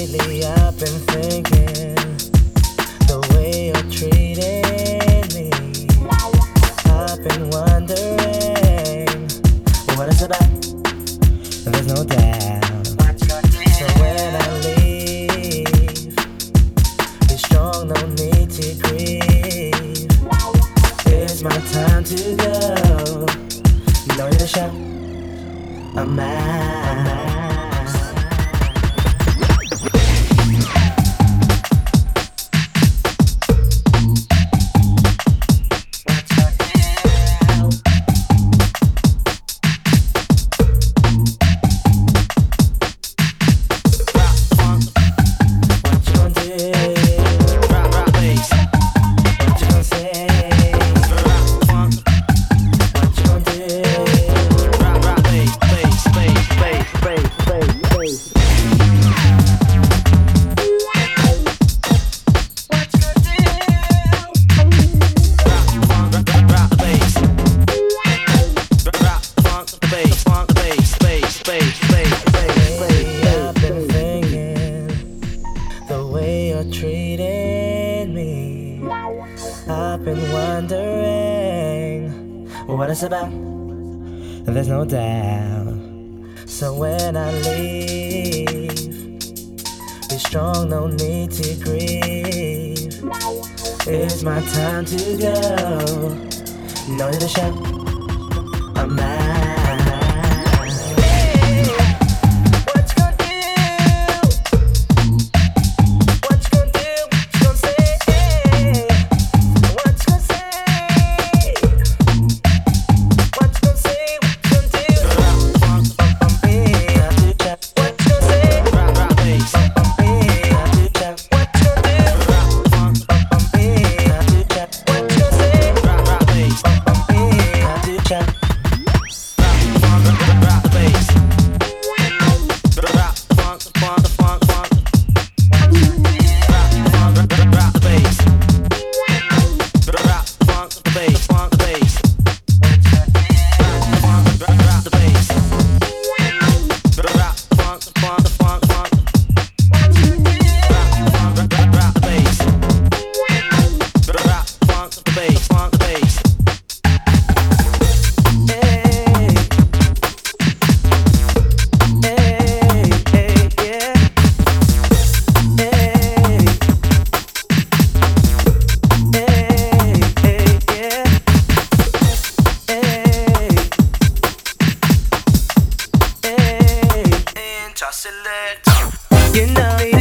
Lately I've been thinking the way you're treating me. I've been wondering what it's about. There's no doubt. So when I leave, be strong, no need to grieve. It's my time to go. No need to shout. I'm out. Treating me, I've been wondering what it's about. There's no doubt. So when I leave, be strong, no need to grieve. It's my time to go. No need to shout. I'm out. You know